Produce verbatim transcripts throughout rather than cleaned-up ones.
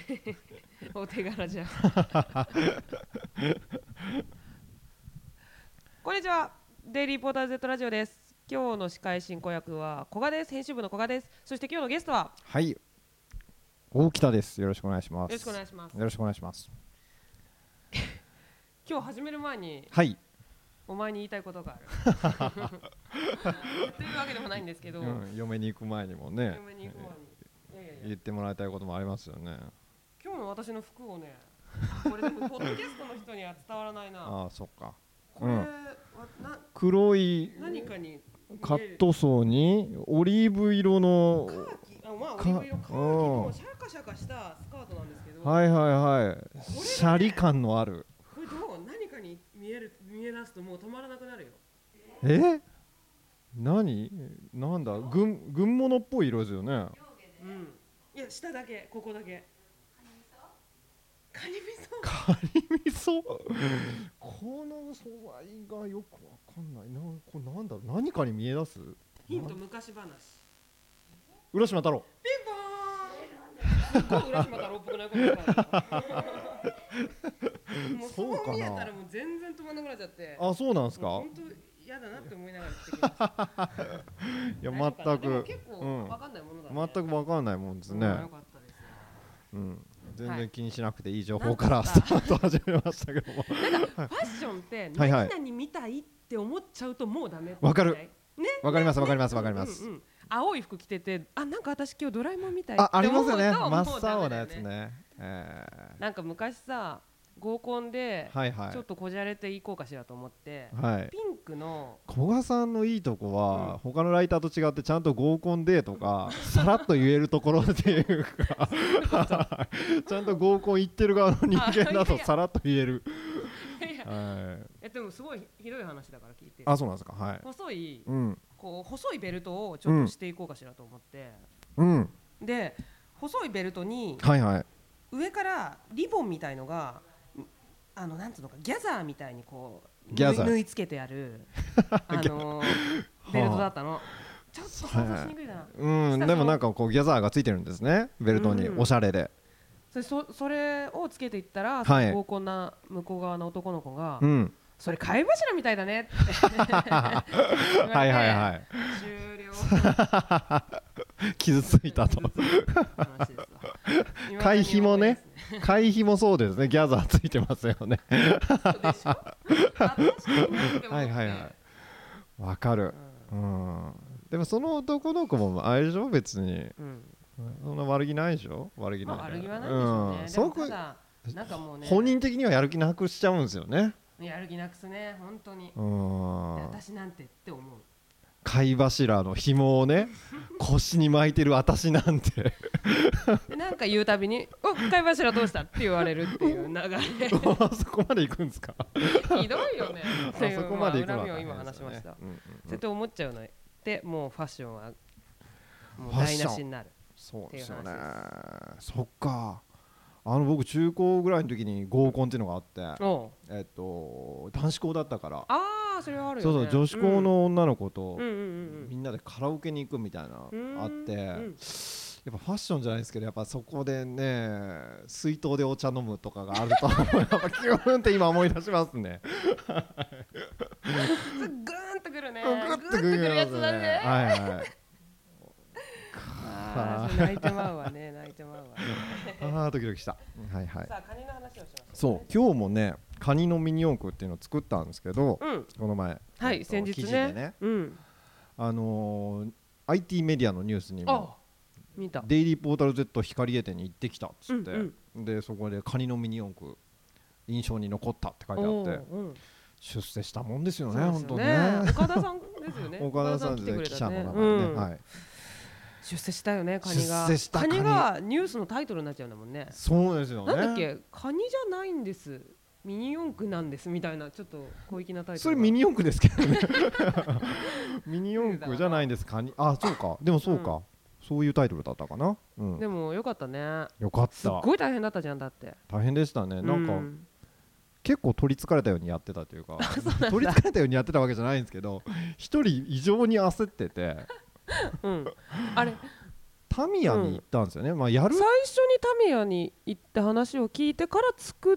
お手柄じゃんこんにちは、デイリーポーター Z ラジオです。今日の司会進行役は古賀です。編集部の古賀です。そして今日のゲストははい、大北です。よろしくお願いします。 よろしくお願いします。 よろしくお願いします今日始める前に、 はい、 お前に言いたいことがあるというわけでもないんですけど、うん、 嫁に行く前にもね、 嫁に行く前に、いやいやいや言ってもらいたいこともありますよね。 今日の私の服をね、これでもポッドキャストの人には伝わらないな。 ああ、そっか。 これ、うん、 な黒い何かにカットソーにオリーブ色のカーキ、あ、まあ、オリーブ色カーキのシャカシャカしたスカートなんですけど、 はいはいはい、シャリ感のある。 これどう？何かに見える、見え出すともう止まらなくなるよ。 え？何？なんだ？軍軍物っぽい色ですよね。うん。 いや、下だけ、ここだけ。カニ味噌。 カニ味噌。この素材がよくわかんないな。これなんだろう、何かに見え出す？ ヒント、昔話。 浦島太郎。 ピンポーン。すっごい浦島太郎っぽくないこともうそう見えたらもう全然止まんなくなっちゃって。 あ、そうなんですか。 本当嫌だなって思いながら言ってきました。 いや、全く結構わかんないものだね。 全くわかんないもんですね。 よかったです。 うん。全然気にしなくていい情報からスタート始めましたけども。 なんかファッションって何々見たいって思っちゃうともうダメ。 わかる。 ね。 わかりますわかりますわかります。 青い服着てて、あ、なんか私今日ドラえもんみたい。 あ、ありますよね。真っ青なやつね。 なんか昔さ、合コンでちょっとこじゃれていこうかしらと思って、ピンクの古賀さんのいいとこは他のライターと違ってちゃんと合コンデーとかさらっと言えるところっていうかちゃんと合コン行ってる側の人間だとさらっと言える。 え、でもすごいひどい話だから聞いて。 あ、そうなんですか。はい。 細いこう細いベルトをちょっとしていこうかしらと思って、で細いベルトに上からリボンみたいのが、あのなんつうのか、ギャザーみたいにこう縫い付けてあるあのベルトだったの。ちょっと想像しにくいな。 うん、でもなんかこうギャザーがついてるんですね、ベルトに。おしゃれで。 そそれをつけていったら、合コンな向こう側の男の子が、それ貝柱みたいだねってはいはいはい、終了傷ついたと。貝ひもね、貝ひもそうですね、ギャザーついてますよね。はいはいはい、わかる。うん、でもその男の子もあれでしょ、別にそんな悪気ないでしょ。悪気ない、 悪気はないでしょうね。でもただなんかもうね、 本人的にはやる気なくしちゃうんですよね。 やる気なくすね、本当に。私なんてって思う。 貝柱の紐をね腰に巻いてる私なんてなんか言うたびに「お、貝柱どうした?」って言われるっていう流れそこまで行くんですか。 ひどいよね。 そこまで行くのは恨みを今話しました。そうやって思っちゃうので、もうファッションはもう台無しになる。 そうですよね。そっか。あの僕中高ぐらいの時に合コンっていうのがあって、えっと男子校だったから。 ああ、それはあるよね。 そうそう、女子校の女の子とみんなでカラオケに行くみたいなあって、やっぱファッションじゃないですけど、やっぱそこでね水筒でお茶飲むとかがあるとやっぱキューンって今思い出しますね。 グーンとくるね。グーンとくるやつだね。はいはい。泣いてまうわね、泣いてまうわ。 ああ、ドキドキした。はいはい。 さあ、カニの話をしましょう。 そう、今日もね、カニのミニ四駆っていうのを作ったんですけど、この前、 はい、先日ね、 あの アイティー メディアのニュースにも見た。 デイリーポータル Z 光栄店に行ってきたっつって、でそこでカニのミニ四駆印象に残ったって書いてあって、出世したもんですよね、本当ね。 岡田さんですよね。 岡田さんで記者の名前ね。はい。 出世したよね、カニが。カニがニュースのタイトルになっちゃうんだもんね。 そうですよね。 なんだっけ、カニじゃないんです、ミニ四駆なんですみたいな、ちょっと小粋なタイトル。 それミニ四駆ですけどね。ミニ四駆じゃないんです、カニ。あ、そうか。でもそうか。そういうタイトルだったかな。 でもよかったね。 よかった。 すっごい大変だったじゃん、だって。 大変でしたね。なんか結構取りつかれたようにやってたというか、取りつかれたようにやってたわけじゃないんですけど、一人異常に焦ってて。 うん。あれ。 タミヤに行ったんですよね、うん、まあ、やる最初にタミヤに行って話を聞いてから作って、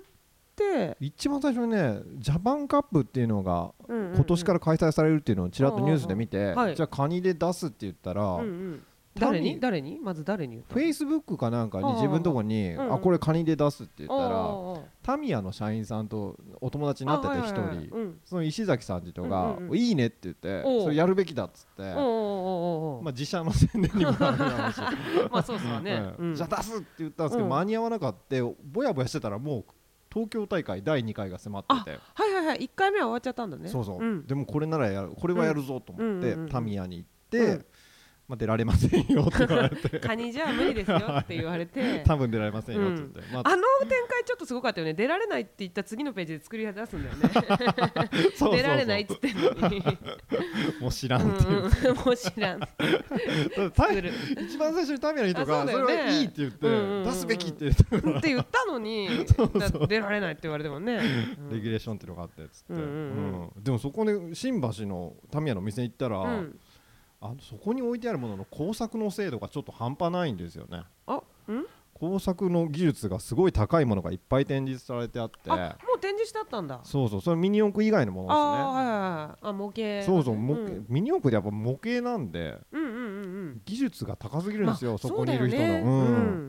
一番最初にねジャパンカップっていうのが今年から開催されるっていうのをちらっとニュースで見て、うんうんうん、じゃあカニで出すって言ったら、うんうん、 誰に誰にまず誰に言ったの？ フェイスブックかなんかに自分のとこに、うんうん、あこれカニで出すって言ったら、タミヤの社員さんとお友達になってて一人、はいはいはい、うん、その石崎さんって人が、うんうんうん、いいねって言ってそれやるべきだっつって、まあ、自社の宣伝にもなる話まあそうですわね、 うん、じゃあ出すって言ったんですけど、うん、間に合わなかったぼやぼやしてたらもう東京大会だいにかいが迫ってて、 はいはいはい、いっかいめは終わっちゃったんだね。 そうそう、うん、でもこれならやるこれはやるぞと思って、うん、タミヤに行って、うん、まあ、出られませんよって言われてカニじゃ無理ですよって言われて多分出られませんよって言って、うん、 まあ、あの展開ちょっとすごかったよね。出られないって言った次のページで作り出すんだよねそうそうそう、出られないっつってんのにもう知らんっていう、 うん、もう知らん一番最初にタミヤの人が そ, ね、それはいいって言って、うんうんうん、出すべきって言ったって言ったのにそうそう出られないって言われてもね、 うん、レギュレーションっていうのがあってっつって、うんうんうん、でもそこで新橋のタミヤの店行ったら、うん、あのそこに置いてあるものの工作の精度がちょっと半端ないんですよね。 あ、ん？ 工作の技術がすごい高いものがいっぱい展示されてあって、あ、 もう展示してあったんだ。 そうそう、それミニ四駆以外のものですね。あ、 はいはい、あ、模型、ね、 そうそう、模型、うん、ミニ四駆でやっぱ模型なんで、 うんうんうんうん、 技術が高すぎるんですよ、まあ、そこにいる人の、 ね、うんうん、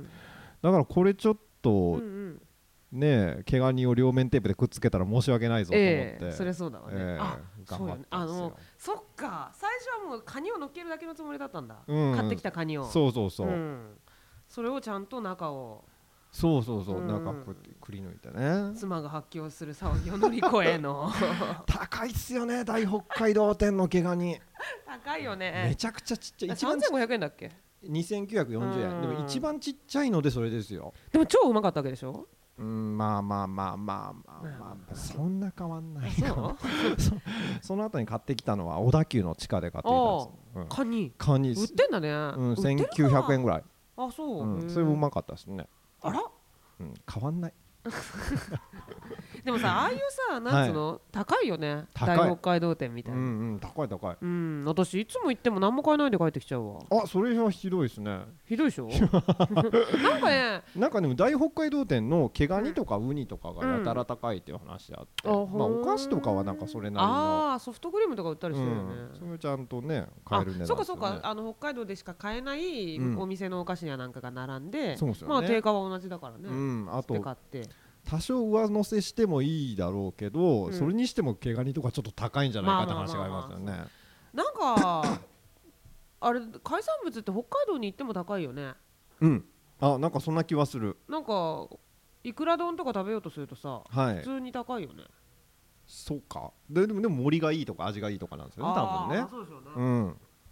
だからこれちょっと、うんうん、ねえ、毛ガニを両面テープでくっつけたら申し訳ないぞと思って、えー、 それそうだわね、えー、あ、 頑張ってあのそっか、最初はもうカニを乗っけるだけのつもりだったんだ、うん、買ってきたカニを、 そうそうそう、うん、 それをちゃんと中を、 そうそうそう、うん、中こうやってくり抜いてね、 妻が発狂する騒ぎを乗り越えの高いっすよね、大北海道店の毛ガニ高いよね、 めちゃくちゃちっちゃい、 さんぜんごひゃくえんだっけ、 にせんきゅうひゃくよんじゅうえん、でも一番ちっちゃいのでそれですよ。 でも超うまかったわけでしょ。 うん、まあまあまあまあまあまあ、そんな変わんないよその後に買ってきたのは小田急の地下で買ってきたんです、 うん、カニカニ売ってんだね、 うん、せんきゅうひゃくえんぐらい。 あ、そう、 うん、それもうまかったですね。 あら、 うん、変わんないでもさ、ああいうさ、なんつうの、はい、高いよね、大北海道店みたいな、 うんうん、高い高い、 うん、私いつも行っても何も買えないで帰ってきちゃうわ。 あ、それはひどいですね。 ひどいでしょなんかね、 なんかでも大北海道店の毛ガニとかウニとかがやたら高いっていう話あって、うん、まあお菓子とかはなんかそれなりの、 あ、ソフトクリームとか売ったりしてるよね、 うん、それちゃんとね買える値段ですよね。 そうかそうか、あの北海道でしか買えないお店のお菓子やなんかが並んで、 うん、そうですよね、 まあ定価は同じだからね、 うん、あと買って多少上乗せしてもいいだろうけど、うん、それにしても毛ガニとかちょっと高いんじゃないかって話がありますよね。 なんかあれ海産物って北海道に行っても高いよね。 うん、あ、なんかそんな気はする。 なんかいくら丼とか食べようとするとさ、はい、普通に高いよね。 そうか。で、でもでも盛りがいいとか味がいいとかなんですよね、多分ね。 そうですよね。 うん。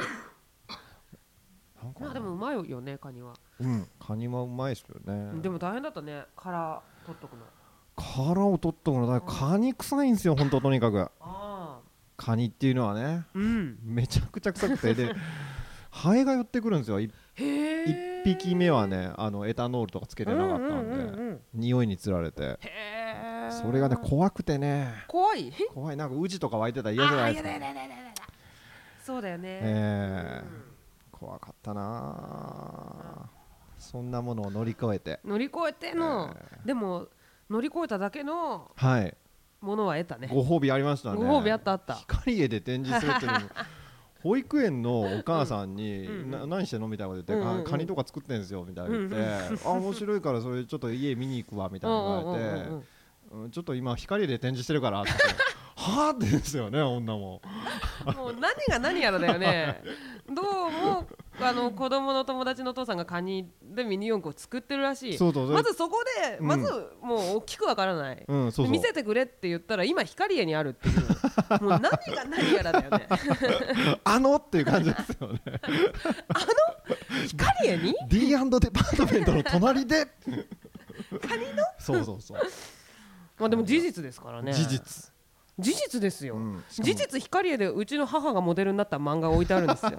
まあでもうまいよね、カニは。 うん、カニはうまいですよね。 でも大変だったね、殻取っとくの。 殻を取っとくのだ、カニ臭いんですよ、本当とにかく。あ、カニっていうのはね、うん、めちゃくちゃ臭くて、でハエが寄ってくるんですよ。いっぴきめはね、あのエタノールとかつけてなかったんで、うんうんうんうん、匂いにつられて、へ、それがね怖くてね、 怖い怖い、なんかウジとか湧いてたら嫌じゃないですか。 そうだよね、 えーうん、怖かったな。そんなものを乗り越えて乗り越えての、えー、でも乗り越えただけのものは得たね。 ご褒美ありましたね。 ご褒美あったあった。 光栄で展示するっていうのも保育園のお母さんに、うん、な何してんのみたいなこと言って、うんうん、カニとか作ってんですよみたいな言って、うんうん、あ、面白いからそれちょっと家見に行くわみたいな言われて、うん、ちょっと今光で展示してるからってはぁって言うんですよね、女ももう何が何やらだよねどうもあの子供の友達のお父さんがカニでミニ四駆を作ってるらしい。そうそう、まずそこで、うん、まずもう大きくわからない、うん、そうそう、見せてくれって言ったら今光栄にあるっていうもう何が何やらだよねあのっていう感じですよねあの光栄にディーアンド デパートメントの隣でカニのそうそうそうまあでも事実ですからね。 事実事実ですよ、うん、事実ヒカリエでうちの母がモデルになった漫画置いてあるんですよ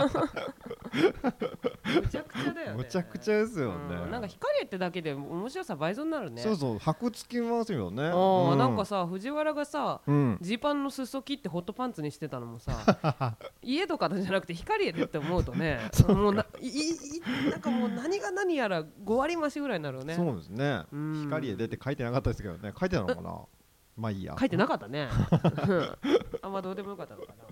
むちゃくちゃだよね。 むちゃくちゃですよね、 うん、なんかヒカリエってだけで面白さ倍増になるね。 そうそう、箔つきますよね、 うん、なんかさ藤原がさジー、うん、パンの裾切ってホットパンツにしてたのもさ家とかじゃなくてヒカリエでって思うとねもうないいなんかもう何が何やらご割増しぐらいになるよね。 そうですね、うん、ヒカリエ出て書いてなかったですけどね。書いてたのかなまあいいや。 書いてなかったねあんまどうでもよかったのか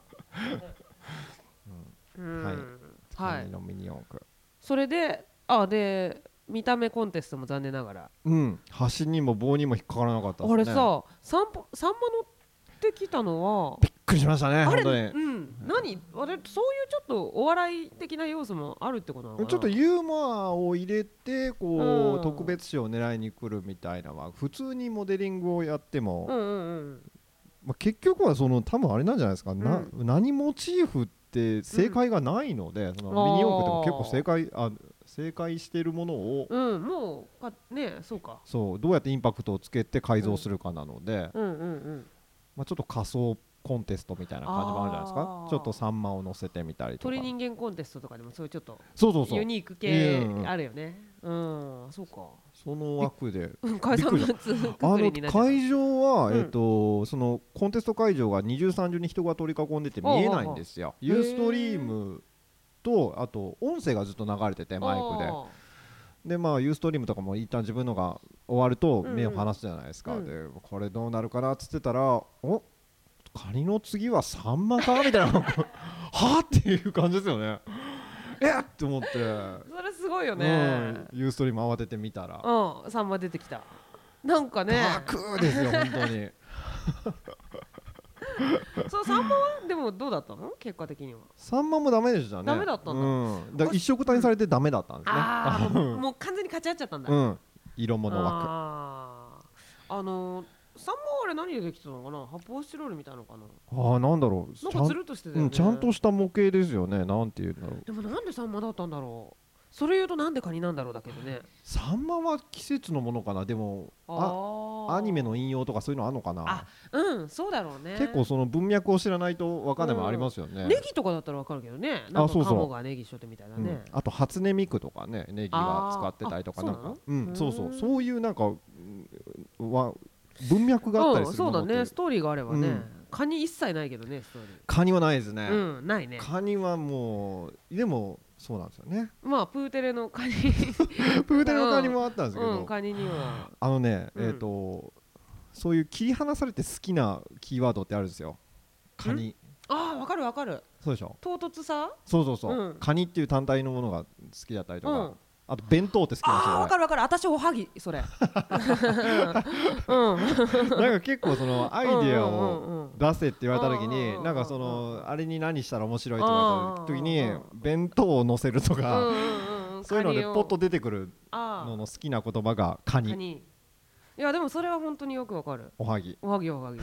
な、うん、 はい、はい、のミニ四駆。 それであで見た目コンテストも残念ながら、 うん、端にも棒にも引っかからなかったですね。 あれさサンサンマ乗ってきたのはびっくりしましたね。 あれ、 本当に、 うん、何あれそういうちょっとお笑い的な要素もあるってことなのかな。 ちょっとユーモアを入れてこう、うん、特別賞を狙いに来るみたいなのは普通にモデリングをやっても、うんうんうんまあ、結局はその多分あれなんじゃないですか、うん、な何モチーフって正解がないので、うん、そのミニ四駆でも結構正解あ正解しているものを、 うん、もうねそうかそうどうやってインパクトをつけて改造するかなので、うんうんうんうんまあ、ちょっと仮想コンテストみたいな感じもあるじゃないですか。ちょっとサンマを乗せてみたりとか鳥人間コンテストとかでもそういうちょっとそうそうそうユニーク系あるよね。うん、そうか。 その枠で海産物あの会場は、うんえー、とそのコンテスト会場が二重三重に人が取り囲んでて見えないんですよ。ユーストリームとあと音声がずっと流れててマイクで。でまあユーストリームとかも一旦自分のが終わると目を離すじゃないですか、うん、でこれどうなるかなっつってたらおカニの次はサンマかみたいなはっていう感じですよね。えっって思ってそれすごいよね、 うん、ユーストリーム慌ててみたらうんサンマ出てきたなんかねバクーですよ本当にそうサンマはでもどうだったの結果的には。 サンマもダメでしたね。 ダメだったんだ、 うん、だから一緒くたにされてダメだったんですね。 あもう完全に勝ち合っちゃったんだ、 うん、色物枠。 ああのーサンマはあれ何でできてたのかな。発泡スチロールみたいなのかな。 ああなんだろうなんかつるっとしてたよね、 うん、ちゃんとした模型ですよね。なんていうんだろう。 でもなんでサンマだったんだろう。それ言うとなんでカニなんだろうだけどね。 サンマは季節のものかな。でもあアニメの引用とかそういうのあるのかな。 あうんそうだろうね。 結構その文脈を知らないと分かんないもありますよね、うん、 ネギとかだったら分かるけどね。なんかカモがネギしょってみたいなね、 うん、あと初音ミクとかねネギは使ってたりとかなんかうんそうそうそういうなんかは文脈があったりするものって、うん、 そうだねストーリーがあればね、うん、カニ一切ないけどねストーリー。 カニはないですね、 うん、ないね。 カニはもうでもそうなんですよね。 まあプーテレのカニプーテレのカニもあったんですけど、 うん、カニにはあのね、うん、えっ、ー、とそういう切り離されて好きなキーワードってあるんですよ。カニ。 ああわかるわかる。 そうでしょ。 唐突さ。 そうそうそう、うん、カニっていう単体のものが好きだったりとか、うん、あと弁当って好きなんですよ。 あわかるわかる。私おはぎそれ、うん、なんか結構そのアイディアを出せって言われた時になんかそのあれに何したら面白いとか言った時に弁当を乗せるとかそういうのでポッと出てくるのの好きな言葉がカニ。カニいやでもそれは本当によくわかる。 おはぎおはぎおはぎ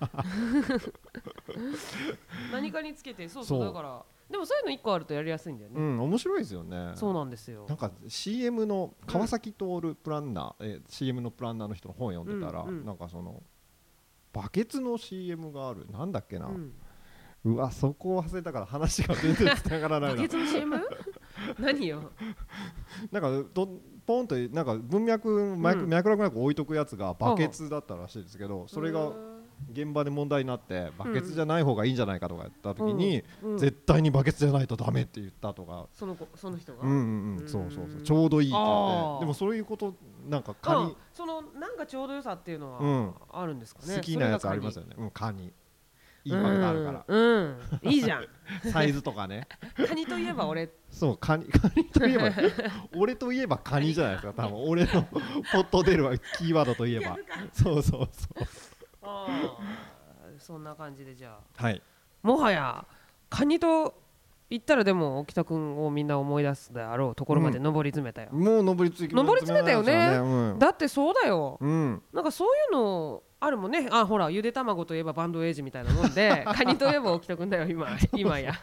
何かにつけてそうそうだからでもそういうのいっこあるとやりやすいんだよね。 うん面白いですよね。 そうなんですよ。 なんか シーエム の川崎徹プランナー、うん、え シーエム のプランナーの人の本読んでたら、うんうん、なんかそのバケツの シーエム があるなんだっけな、うん、うわそこを忘れたから話が全然つながらないなバケツの シーエム 何よなんかどポンとなんか文脈脈絡なく置いとくやつがバケツだったらしいですけど、それが現場で問題になってバケツじゃない方がいいんじゃないかとか言った時に、絶対にバケツじゃないとダメって言ったとか、 その子その人が、 うんうんうん、そうそうそうちょうどいいって言って、でもそういうことなんかカニ、 そのなんかちょうど良さっていうのはあるんですかね。 好きなやつありますよね。うんカニいいパンがあるから、 うん、うん、いいじゃんサイズとかねカニといえば俺そうカニカニといえば俺といえばカニじゃないですか多分俺のポッと出るキーワードといえばそうそうそうあそんな感じでじゃあ、 はい、 もはやカニと言ったらでも沖田君をみんな思い出すであろうところまで上り詰めたよ、 うん、もう上り詰め上り詰めたよね、 うん、 だってそうだよ、 うん、 なんかそういうのあるもんね。あほらゆで卵といえばバンドエイジみたいなもんでカニといえば沖田君だよ今今や、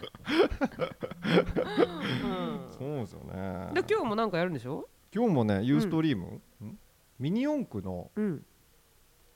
うん、そうですよね。 で今日もなんかやるんでしょ。 今日もねユーストリーム、うん、ミニ四駆の、 うん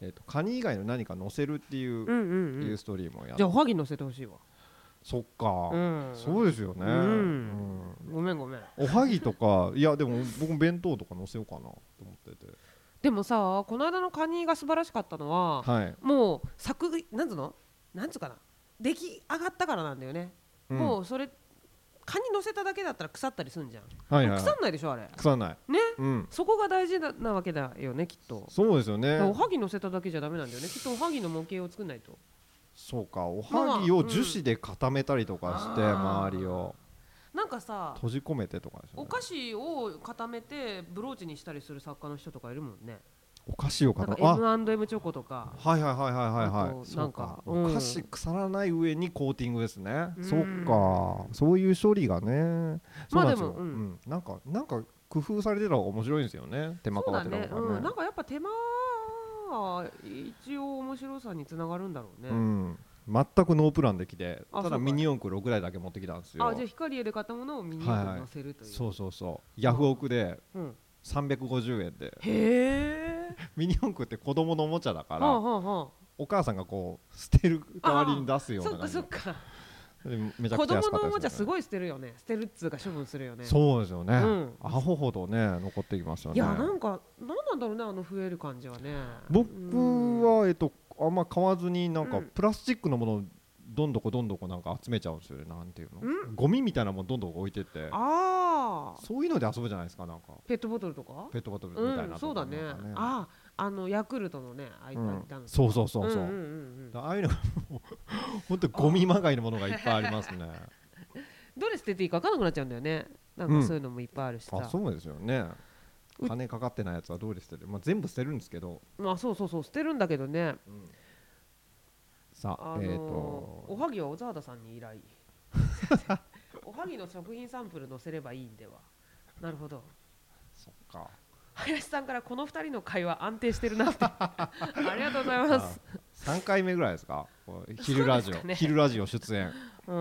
えー、とカニ以外の何か乗せるっていう、 うんうんうん、 いうストーリーもやって、 じゃあおはぎ乗せてほしいわ。 そっか、うん、そうですよね、うんうん、ごめんごめん。 おはぎとかいやでも僕弁当とか乗せようかなと思ってて。 でもさ、この間のカニが素晴らしかったのは、はい、もう作なんつうのなんつうかな出来上がったからなんだよね、うん、もうそれカニ乗せただけだったら腐ったりするんじゃん、はいはいはい、腐んないでしょあれ。 腐んないね、うん、そこが大事なわけだよねきっと。 そうですよね。 おはぎ乗せただけじゃダメなんだよねきっと。おはぎの模型を作んないと。 そうか、おはぎを樹脂で固めたりとかして、うん、周りをなんかさ閉じ込めてとかでしょ、ね、 お菓子を固めてブローチにしたりする作家の人とかいるもんね。 お菓子を固めてエムアンドエム チョコとか。 はいはいはいはいはいはい。なんかお菓子腐らない上にコーティングですね、うん、そっか、そういう処理がね。まあでも、うん、なんかなんか工夫されてた方が面白いんですよね、手間かかってた方がね。 そうだね、うん、なんかやっぱ手間は一応面白さにつながるんだろうね、 うん、全くノープランできて、ただミニ四駆ろくだいだけ持ってきたんですよ。 あ、じゃあ光栄で買ったものをミニ四駆に乗せるという、はい、 そうそうそう、ヤフオクでさんびゃくごじゅうえんで、 へーミニ四駆って子供のおもちゃだから、はあはあ、お母さんがこう捨てる代わりに出すような感じ。 そっかそっか、 めちゃくちゃ安かったですよね。 子供のおもちゃすごい捨てるよね。捨てるっつうか処分するよね。 そうですよね、うん、アホほどね残ってきますよね。 いやなんかなんなんだろうね、あの増える感じはね。 僕はえっとあんま買わずになんかプラスチックのものをどんどこどんどこなんか集めちゃうんですよね。なんていうの、ゴミみたいなものどんどん置いてて、あそういうので遊ぶじゃないですか。なんかペットボトルとかペットボトルみたいな、 うん、そうだね。ああのヤクルトのねああいった、 うん、そうそうそうそう、うんうんうんうん、ああいうの本当ゴミまがいのものがいっぱいありますね。 どれ捨てていいか分からなくなっちゃうんだよね。なんかそういうのもいっぱいあるしさ、 うん、あそうですよね。金かかってないやつはどうで捨てる、まあ、全部捨てるんですけど、 まあそうそうそう捨てるんだけどね、うん、 さあ、あのー、えーとおはぎは小沢田さんに依頼おはぎの食品サンプル載せればいいんでは。なるほど、 そっか。 林さんからこのふたりの会話安定してるなってありがとうございます。 さんかいめぐらいですか、昼ラジオ、ね、昼ラジオ出演、 うん、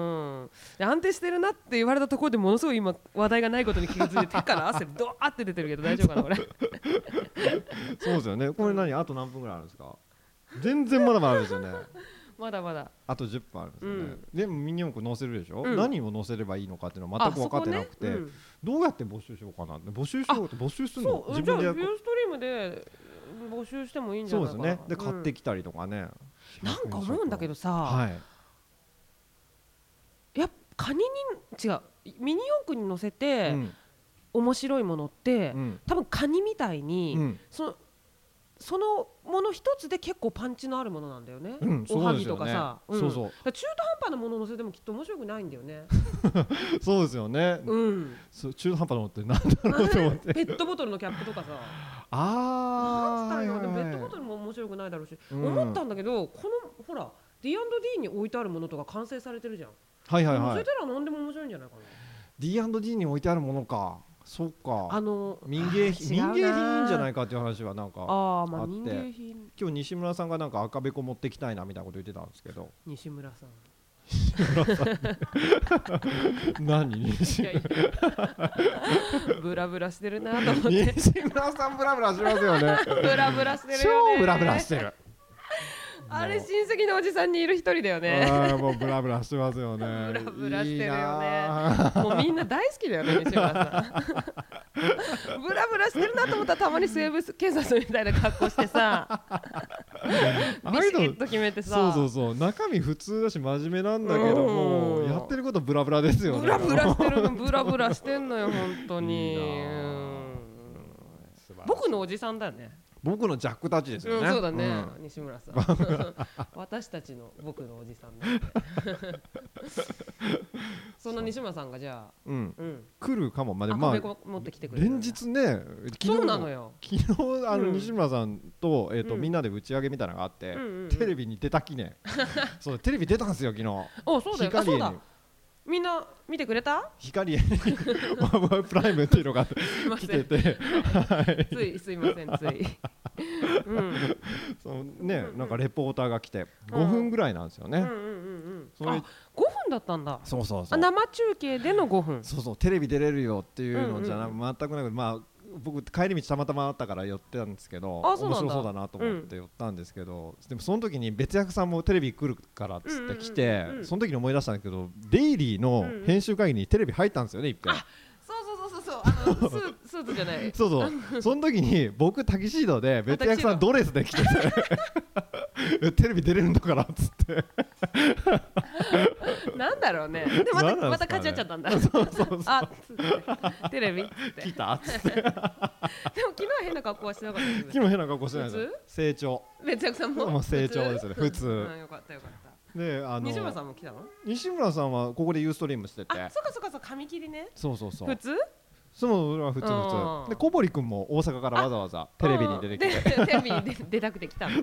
で安定してるなって言われたところでものすごい今話題がないことに気が付いて手から汗ドワーって出てるけど大丈夫かなこれそうですよね。これ何、あと何分ぐらいあるんですか。全然まだまだあるんですよねまだまだあとじゅっぷんあるんですよね、うん、でもミニ四駆載せるでしょ、うん、何を載せればいいのかっていうのは全く分かってなくて、ねうん、どうやって募集しようかなって。募集しようって募集するの自分でやる。じゃあビューストリームで募集してもいいんじゃないかな。 そうですね。で買ってきたりとかね、 うん、なんか思うんだけどさ、はい、やっぱカニに違うミニ四駆に乗せて、うん、面白いものって、うん、多分カニみたいに、うん、そのそのもの一つで結構パンチのあるものなんだよね、うん、おはぎとかさ、うん、そうそう、中途半端なものを乗せてもきっと面白くないんだよねそうですよね、うん、そう中途半端なものってなんだろうと思ってペットボトルのキャップとかさあーなんつったらいいの、ペットボトルも面白くないだろうし、うん、思ったんだけどこのほら ディーアンドディー に置いてあるものとか完成されてるじゃん。はいはいはい、乗せたら何でも面白いんじゃないかな。 ディーアンドディー に置いてあるものか。そうか、あの民芸品民芸品いいんじゃないかっていう話はなんかあって、あ、まあ、民芸品今日西村さんがなんか赤べこ持ってきたいなみたいなこと言ってたんですけど。 西村さん何西村ブラブラしてるなと思って。 西村さんブラブラしますよねブラブラしてるよね。 超ブラブラしてるあれ親戚のおじさんにいる一人だよね。 あもうブラブラしてますよねブラブラしてるよね。もうみんな大好きだよね西村さんブラブラしてるなと思ったらたまに西部警察みたいな格好してさビシッと決めてさ、 そうそうそう、中身普通だし真面目なんだけどもやってることブラブラですよね。 ブラブラしてるのブラブラしてんのよ本当に。僕のおじさんだよね。 僕のジャックたちですよね、 うん、そうだね、うん、西村さん私たちの僕のおじさんだそんな西村さんがじゃあ、うんうん、 来るかも。まあ、 まあ、持ってきてくれる連日ね。 昨日そうなのよ。 昨日あの西村さんと、えーとうん、みんなで打ち上げみたいなのがあって、うんうんうん、テレビに出た記念そうテレビ出たんですよ昨日。 あそうだよ。あそうだみんな見てくれた？ 光ワウワウプライムっていうのが来ててついすいませんついうん、 そうね、なんかレポーターが来てごふんぐらいなんですよね。 それあごふんだったんだ。 そうそうそう、 生中継でのごふん。 そうそうテレビ出れるよっていうのじゃなく、うんうん、全くなく、まあ僕帰り道たまたまあったから寄ってたんですけど、面白そうだなと思って寄ったんですけど、でもその時に別役さんもテレビ来るからっつって来て、その時に思い出したんだけど、デイリーの編集会議にテレビ入ったんですよね、一回。 そうそうそうそう、あのスースーツじゃない。 そうそう、その時に僕タキシードで別役さんドレスで来ててテレビ出れるのかなっつってなんだろうね。でまたまた勝ち合っちゃったんだ。そうそうそう。あ、テレビ来たっつって。でも昨日変な格好はしてなかったです。 昨日変な格好してないです。成長。 別役さんも。 もう成長ですね。普通。 よかったよかった。 で、あの西村さんも来たの？ 西村さんはここでユーストリームしてて。 あ、そうかそうかそう、紙切りね。 そうそうそう。 普通？ そうは普通普通。で、小堀君も大阪からわざわざテレビに出てきて。 テレビに出たくて来たの。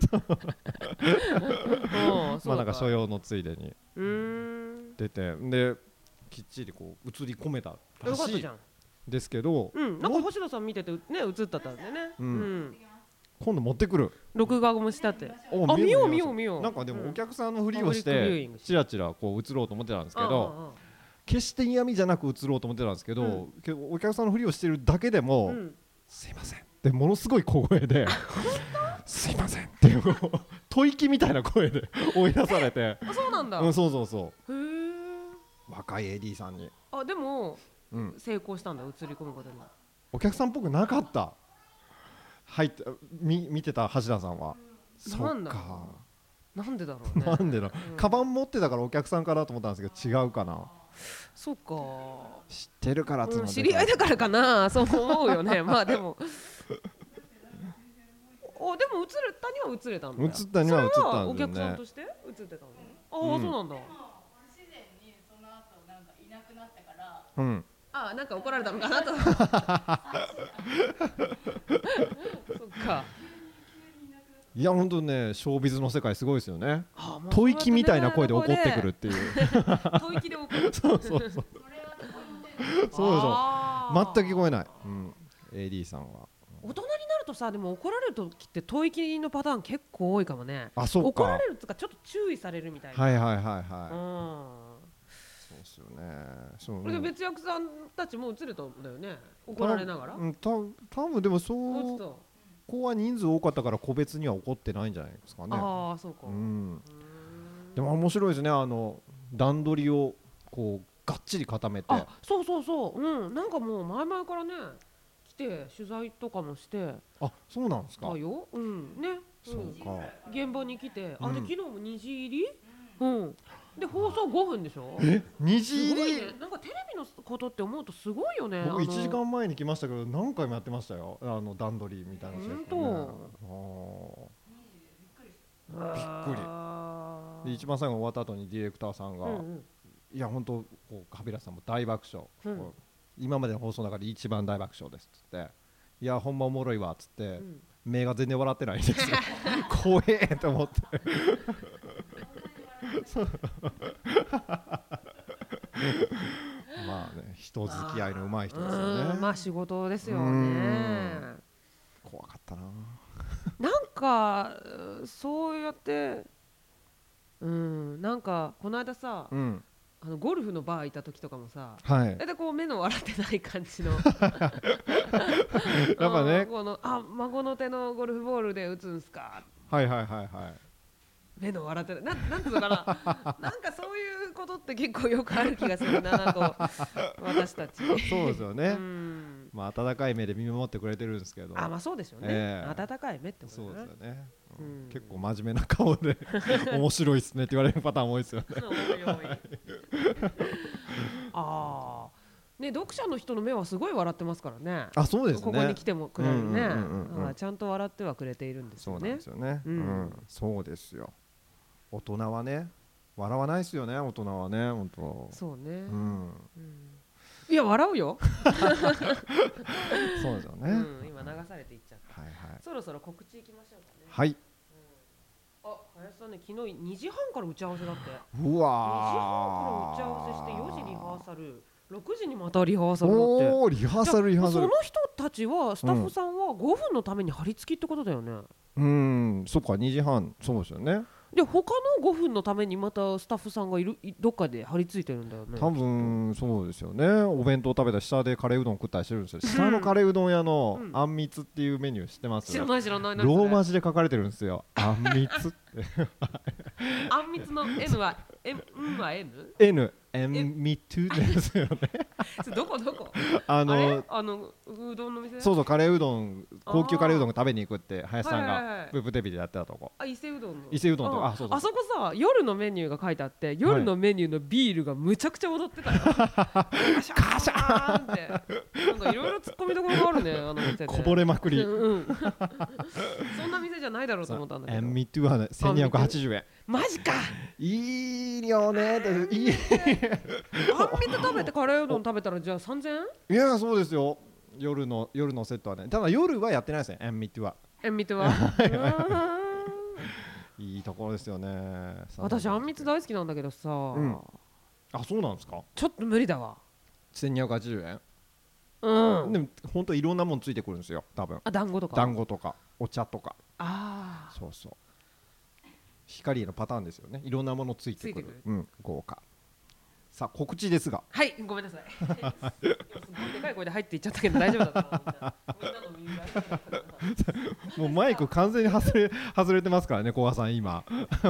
まあなんか所用のついでに出て、できっちりこう映り込めたらしいですけど、 なんか星野さん見ててね映ったったんでね。 今度持ってくる。 録画もしたって。あ、見よう見よう見よう。 なんかでもお客さんのふりをしてチラチラこう映ろうと思ってたんですけど、決して嫌味じゃなく映ろうと思ってたんですけど、お客さんのふりをしてるだけでもすいませんってものすごい小声で。すいませんっていう吐息みたいな声で追い出されて。 そうなんだ。 うん、そうそうそう。へえ。若い エーディー さんに。 あ、でも成功したんだ、映り込むことに。 お客さんっぽくなかった。入ってみ見てた橋田さんは。そっか。 なんでだろうね。 なんでだ。カバン持ってたからお客さんかなと思ったんですけど違うかな。 そうか。 知ってるからっての。 知り合いだからかな。そう思うよね。まあでも。お、でも映ったには映れたんだ。 映ったには映ったんだよね。 お客さんとして映ってたの。ああ、そうなんだ。 自然にその後なんかいなくなったから。 うん。 ああ、なんか怒られたのかなと。そっか。 いや本当ね、ショービズの世界すごいですよね。吐息みたいな声で怒ってくるっていう。 吐息で怒る。 そうそうそう。そうそう。全く聞こえない。うん。エーディー さんは。 大人になるとさ、でも怒られる時って吐息のパターン結構多いかもね。 あ、そうか。 怒られるとかちょっと注意されるみたいな。 はいはいはいはい。うん。そうですよね。 そう。それで別役さんたちも映れたんだよね。怒られながら。 うん、た多分でもそう。ここは人数多かったから個別には怒ってないんじゃないですかね。 ああ、そうか。うん。 でも面白いですね。あの段取りをこうがっちり固めて。 あ、そうそうそう。うん。なんかもう前々からね。取材とかもして。 あ、そうなんですか。 あよ、うんね。 そうか。 現場に来て、あ、で昨日もにじ入り？うん。で放送ごふんでしょ。 え、にじ入り？ なんかテレビのことって思うとすごいよね。 僕いちじかんまえに来ましたけど何回もやってましたよ。あの段取りみたいな。 本当。 びっくり。で一番最後終わった後にディレクターさんが、いや本当こうカビラさんも大爆笑。今までの放送の中で一番大爆笑ですっつって、いやほんまおもろいわっつって、うん、目が全然笑ってないんですよ。怖えと思ってまあね、人付き合いの上手い人ですよね。 まあ仕事ですよね。 怖かったな。 なんかそうやってうんなんかこの間さ、うん、あのゴルフのバーいた時とかもさ、はい、大体こう目の笑ってない感じのやっぱね、 このあ孫の手のゴルフボールで打つんすか、 はいはいはいはい、 目の笑ってない、ななんつうのかななんかそういうことって結構よくある気がするなと私たち。 そうですよね、うん、まあ温かい目で見守ってくれてるんですけど、 あまあそうですよね、えー、温かい目ってことね。 そうですよね、うん、結構真面目な顔で面白いっすねって言われるパターン多いですよね。ああね、読者の人の目はすごい笑ってますからね。 あ、そうですね。 ここに来てもくれるね。ちゃんと笑ってはくれているんですよね。 そうなんですよね。うん、そうですよ。大人はね、笑わないですよね。大人はね、本当。 そうね。うん。いや笑うよ。 そうですよね。 今流されていっちゃった。はいはい。そろそろ告知いきましょうかね。 はい。 あ、林さんね、昨日にじはんから打ち合わせだって。 うわー。にじはんから打ち合わせしてよじリハーサル。ろくじにまたリハーサルだって。 おー、リハーサルリハーサル。 その人たちはスタッフさんはごふんのために張り付きってことだよね。 うん、そっかにじはん、そうですよね。 で他のごふんのためにまたスタッフさんがいるどっかで張り付いてるんだよね。 多分そうですよね。お弁当食べたら下でカレーうどん食ったりしてるんですよ。下のカレーうどん屋のあんみつっていうメニュー知ってます？ 知らない知らない。 ローマ字で書かれてるんですよ。あんみつってあんみつの N は M は N？ N エンミトゥですよね。 どこどこ？ あのあのうどんの店？ そうそう、カレーうどん、高級カレーうどんが食べに行くって林さんがブープテレビでやってたとこ。 あ、伊勢うどんの。 伊勢うどんとか、あ、そうそう。 あそこさ、夜のメニューが書いてあって、夜のメニューのビールがむちゃくちゃ踊ってたよ。カシャーンって。なんかいろいろ突っ込みどころがあるね、あの店で。 こぼれまくり。 うん。そんな店じゃないだろうと思ったんだけど。 エンミトゥはせんにひゃくはちじゅうえん。 マジか。 いいよね。いい。 あんみつ食べてカレーうどん食べたらじゃあさんぜんえん？ いやそうですよ。夜の夜のセットはね。ただ夜はやってないですね。エンミトゥは。 エンミトゥは。 いいところですよね。 私あんみつ大好きなんだけどさ。 あ、そうなんですか。 ちょっと無理だわ。 せんにひゃくはちじゅうえん。 うん。 でも本当いろんなもんついてくるんですよ。多分。 あ、団子とか。 団子とかお茶とか。 ああ。 そうそう。光のパターンですよね。いろんなものついてくる。うん、豪華。さあ告知ですが。 はい、ごめんなさい。すごいでかい声で入っていっちゃったけど大丈夫だったもうマイク完全に外れ外れてますからね、古賀さん今。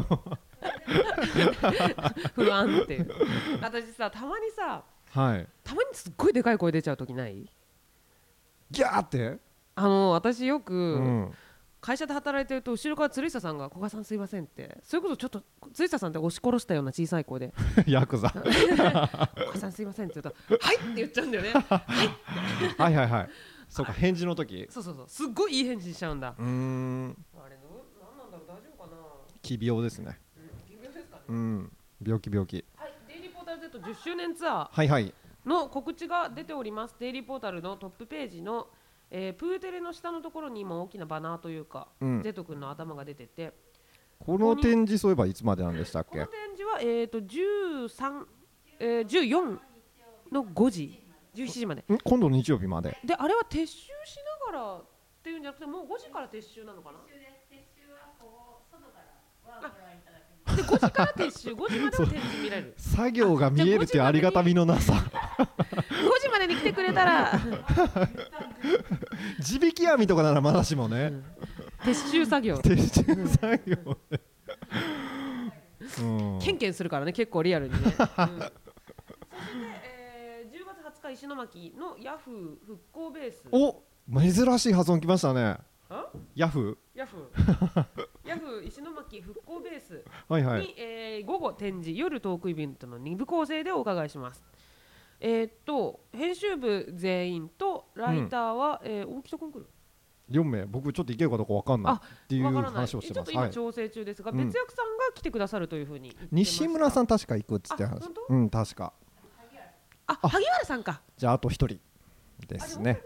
不安っていう。私さ、たまにさ、はい、たまにすっごいでかい声出ちゃう時ない？ ギャーって？ あの私よく。 うん会社で働いてると後ろから鶴下さんが「古賀さんすいません」ってそれこそちょっと鶴下さんって押し殺したような小さい声でヤクザ 「古賀さんすいません」って言うと「はい」って言っちゃうんだよね。 はいはいはい。そうか、返事の時。 そうそうそう、すっごいいい返事しちゃうんだ。 うーん、 あれなんなんだろう、大丈夫かな。 奇病ですね。 奇病ですかね。 うん、病気病気。 はい、デイリーポータル Z じゅっしゅうねんツアーはいはいの告知が出ております。デイリーポータルのトップページのえー、プーテレの下のところに今大きなバナーというか、うん、ゼト君の頭が出てて、 この展示そういえばいつまでなんでしたっけ？ この展示は、えー、とじゅうさん、えー、じゅうよんのごじじゅうしちじまで。 今度の日曜日までで、あれは撤収しながらっていうんじゃなくて、もうごじから撤収なのかな。でごじから撤収、ごじまでは展示見られる。 作業が見えるっていうありがたみのなさ。 ごじまでに来てくれたら地引き網とかならまだしもね、うん、 撤収作業撤収作業ね、 うん、ケンケンするからね、結構リアルにね、うん、そして、えー、じゅうがつはつか石巻のヤフー復興ベース。 お、珍しい発音きましたね。ヤフーヤフーヤフー石巻復興ベースに、はいはい、えー、午後展示、夜トークイベントのに部構成でお伺いします。えー、っと編集部全員とライターは、うん、えー、大木戸君来るよんめい、僕ちょっと行けるかどうか分かんないっていう話をしてます。 ちょっと今調整中ですが、はい、別役さんが来てくださるというふうに言ってました。 西村さん確か行くっつって話。うん、確か。 あ、萩原さんか。 じゃああと一人ですね。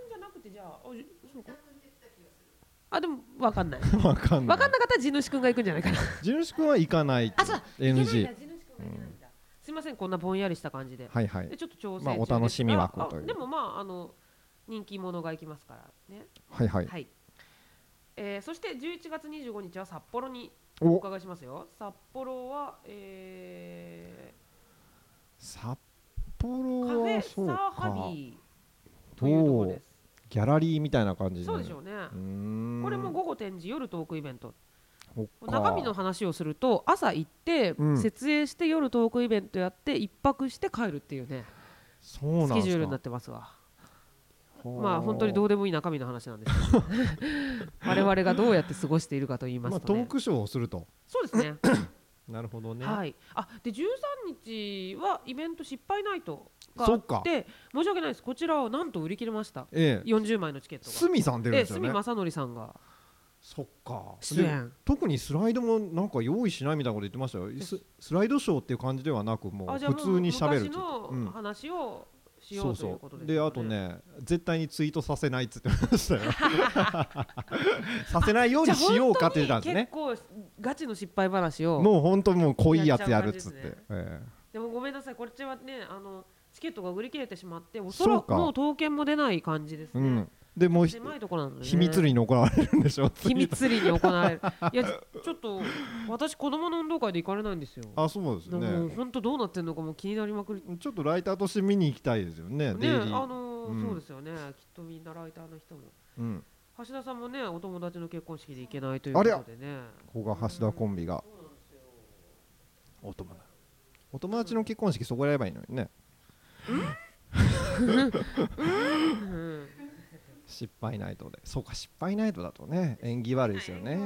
あ、でも分かんない。 分かんない。分かんなかったら地主くんが行くんじゃないかな。 地主くんは行かない。 あ、そう。 エヌジー。 すみません、こんなぼんやりした感じで。 はいはい。 でちょっと調整中ですが、 まあお楽しみ枠という。 でもまああの人気者が行きますからね。 はいはい。 はい。えー、そしてじゅういちがつにじゅうごにちは札幌にお伺いしますよ。札幌は、えー、札幌はカフェサーハビーというところです。 ギャラリーみたいな感じで。 そうでしょうね。これも午後展示、夜トークイベント。中身の話をすると、朝行って、うん、設営して夜トークイベントやって一泊して帰るっていうね、 そうなんスケジュールになってますわ。まあ本当にどうでもいい中身の話なんですけど我々がどうやって過ごしているかと言いますと、ね、 まあ、トークショーをすると。 そうですねなるほどね。 はい。あ、でじゅうさんにちはイベント失敗ナイトがあって申し訳ないです、こちらはなんと売り切れました、ええ、よんじゅうまいのチケットが。 鷲見さん出るんですよね。 鷲見正則さんが。 そっか。 出演。 特にスライドもなんか用意しないみたいなこと言ってましたよ。ス, スライドショーっていう感じではなく、もう普通に喋る。 昔の話をしようということですね。 で、あとね、絶対にツイートさせないっつってましたよさせないようにしようかって言ったんですね。 結構ガチの失敗話をもう本当もう濃いやつやるっつって、ね、えー、でもごめんなさい、こっちはね、あのチケットが売り切れてしまって、おそらくもう刀剣も出ない感じですね、うん、 でも狭いところなんで、ね、 秘密裏に行われるんでしょ。 秘密裏に行われる。いやちょっと私子供の運動会で行かれないんですよ。 あ、そうですね。 本当どうなってんのかも気になりまくり。 ちょっとライターとして見に行きたいですよね。 ね、あのーうん、そうですよね。きっとみんなライターの人も。 うん、 橋田さんもね、お友達の結婚式で行けないということでね。 ここが橋田コンビが。うん、お友達。お友達の結婚式そこでやればいいのにね。失敗ナイトで、そうか、失敗ナイトだとね縁起悪いですよね。うん。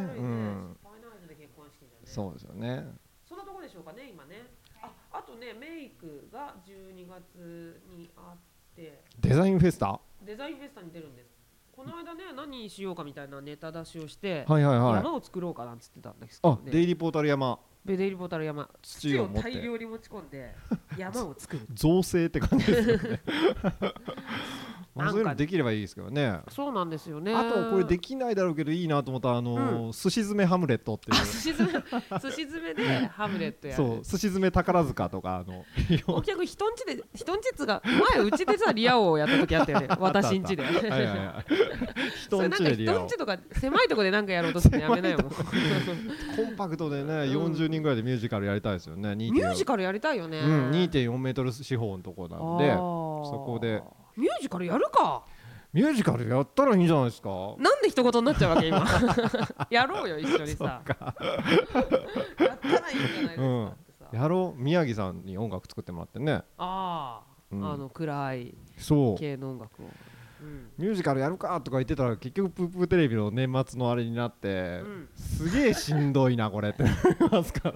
そうですよね。 そんなところでしょうかね今ね。あ、あとねメイクがじゅうにがつにあってデザインフェスタ。 デザインフェスタに出るんです。この間ね何にしようかみたいなネタ出しをして、 はいはいはい、 山を作ろうかなんつってたんですけど、ね、 あ、デイリーポータル山。 デイリーポータル山、土を大量に持ち込んで山を作る。 造成って感じですよね。まあ、そういうのできればいいですけどね。 そうなんですよね。 あとこれできないだろうけどいいなと思ったあのーうん、寿司詰めハムレットっていう。 寿司詰め寿司詰めでハムレットやる。 そう、寿司詰め宝塚とかあの。 お客人んちで人んちつが前うちでさリア王をやった時あったよね。私んちで。はいはいはい。 人んちでリア王。 人んちとか狭いところでなんかやろうとするのやめないよ。コンパクトでね、よんじゅうにんぐらいでミュージカルやりたいですよね。 ミュージカルやりたいよね。 うん、にてんよんメートル四方のとこなんで、そこでミュージカルやるか。 ミュージカルやったらいいんじゃないですか。 なんで一言になっちゃうわけ今。やろうよ一緒にさ。やったらいいんじゃないですかってさ。 やろう。宮城さんに音楽作ってもらってね。 ああ、うん、あの暗い系の音楽を。 うん、ミュージカルやるかとか言ってたら結局プープーテレビの年末のあれになって、うん、すげえしんどいなこれってなりますから。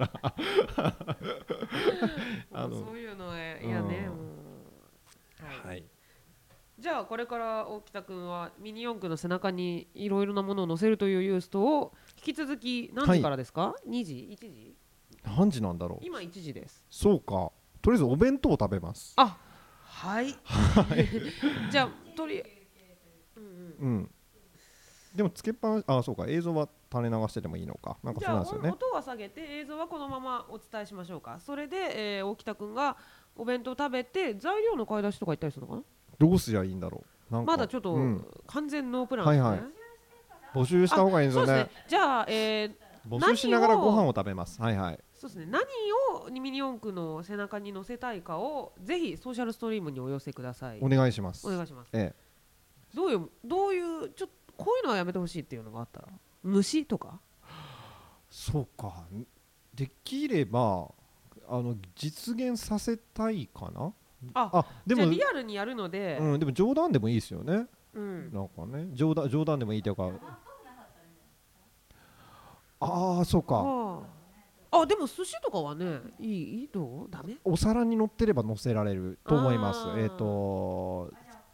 あのそういうのはいやね、うん、もう、はい、はい、じゃあこれから大北くんはミニ四駆の背中にいろいろなものを載せるというユーストを引き続き何時からですか、はい、にじいちじ何時なんだろう。 今いちじです。 そうか、とりあえずお弁当を食べます。 あ、はい、はい、じゃあとりうんうん、うん、 でもつけっぱなし、あ、そうか、映像は垂れ流しててもいいのか、なんかそうなんですよね。 じゃあ音は下げて映像はこのままお伝えしましょうか。それで、えー、大北くんがお弁当食べて材料の買い出しとか行ったりするのかな。 どうすりゃいいんだろう。なんかまだちょっと、うん、完全ノープランですね。はいはい、 募集した方がいいんですよね。 じゃあ、えー、 募集しながらご飯を食べます。はいはい。 そうですね。何をミニ四駆の背中に載せたいかをぜひソーシャルストリームにお寄せください。 お願いします。 お願いします。 ええ、 どういうどういうちょっとこういうのはやめてほしいっていうのがあったら、虫とか。 そうか。できればあの実現させたいかな。 あ、あでもリアルにやるので、 うん、でも冗談でもいいですよね。 うん、 なんかね、冗談冗談でもいいというか。ああ、そうか。 ああ、でも寿司とかはね、いい、いいどうダメ？ お皿に乗ってれば乗せられると思います。えっと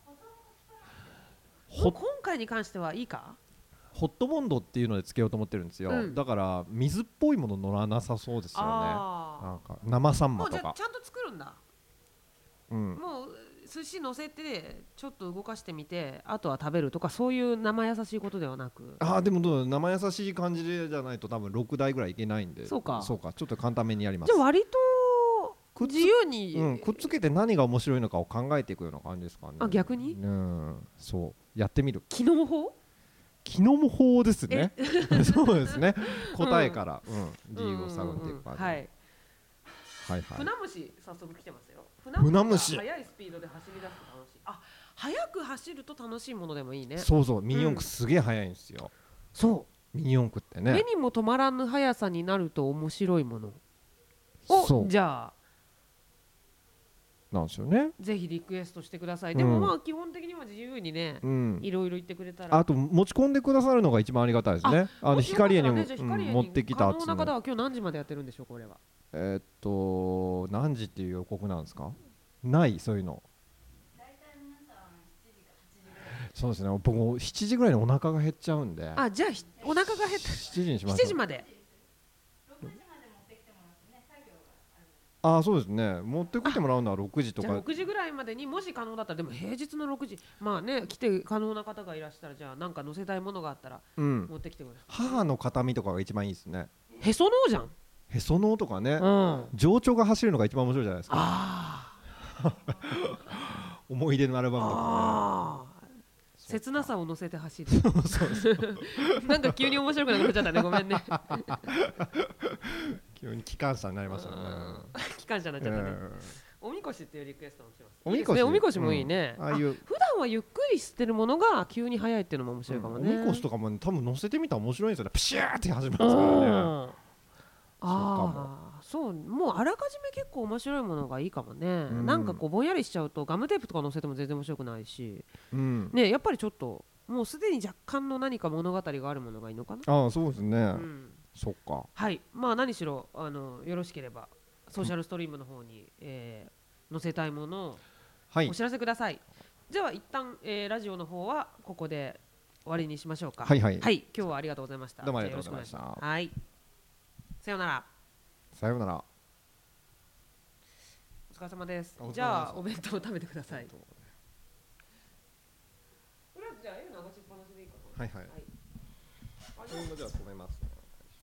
今回に関してはいいか？ ホットボンドっていうのでつけようと思ってるんですよ、うん、だから水っぽいもの乗らなさそうですよね。なんか生サンマとか。 もうじゃあちゃんと作るんだ。うん、もう寿司乗せてちょっと動かしてみてあとは食べるとかそういう生優しいことではなく。 ああ、でもどう生優しい感じでじゃないと多分ろくだいぐらいいけないんで。 そうかそうか、ちょっと簡単めにやります。 じゃあ割と自由に、 うん、くっつけて何が面白いのかを考えていくような感じですかね。 あ、逆に、 うん、そうやってみる。 気の模倣気の模倣ですね。そうですね。答えから、うんうん、理由を探っていく感じ。はいはいはい。 船虫早速来てますよ。 船虫速いスピードで走り出すと楽しい。あ、速く走ると楽しいものでもいいね。 そうそう、ミニ四駆すげえ速いんですよ、うん、 そうミニ四駆ってね、 目にも止まらぬ速さになると面白いものをじゃあなんですよね。 ぜひリクエストしてください、うん、でもまあ基本的には自由にね、うん、いろいろ言ってくれたら。 あと持ち込んでくださるのが一番ありがたいですね。あの光栄に、ね、うん、持ってきた可能な方は今日何時までやってるんでしょうこれは。 えー、っと何時っていう予告なんですか。ないそういうの。大体皆さんしちじかはちじぐらい。そうですね。僕もしちじぐらいにお腹が減っちゃうんで。 あ、じゃあお腹が減ったしちじにしましょう。 しちじまで。 ああ、そうですね。持ってきてもらうのはろくじとか。 ろくじぐらいまでにもし可能だったら。でも平日のろくじ、まあね、来て可能な方がいらしたらじゃあなんか載せたいものがあったら持ってきてください、 うん、母の形見とかが一番いいですね。 へその緒じゃん。 へその緒とかね、うん、情緒が走るのが一番面白いじゃないですか。 あ思い出のアルバムとかね。 切なさを乗せて走るなんか急に面白くなくなっちゃったね、ごめんね急に機関車になりましたね機関車になっちゃったね、おみこしっていうリクエストもします。 おみこし、 おみこしもいいね、 うん、ああいう普段はゆっくりしてるものが急に速いっていうのも面白いかもね、 うん、おみこしとかも、ね、多分乗せてみたら面白いんですよね。プシューって始まりますからね。 ああ、そう、もうあらかじめ結構面白いものがいいかもね、うん、なんかこうぼんやりしちゃうとガムテープとか載せても全然面白くないし、うん、ね、やっぱりちょっともうすでに若干の何か物語があるものがいいのかな。 ああ、そうですね、うん、そっか。 はい、まあ何しろあのよろしければソーシャルストリームの方に、えー、載せたいものをお知らせください、はい、では一旦、えー、ラジオの方はここで終わりにしましょうか。 はいはい、 はい、今日はありがとうございました。 どうもありがとうございました。 はい、さようなら。 さようなら。 お疲れ様です。じゃあお弁当を食べてください。これはじゃあ絵流しっぱなしでいいかな。 はいはい、はい、じゃあ止めます。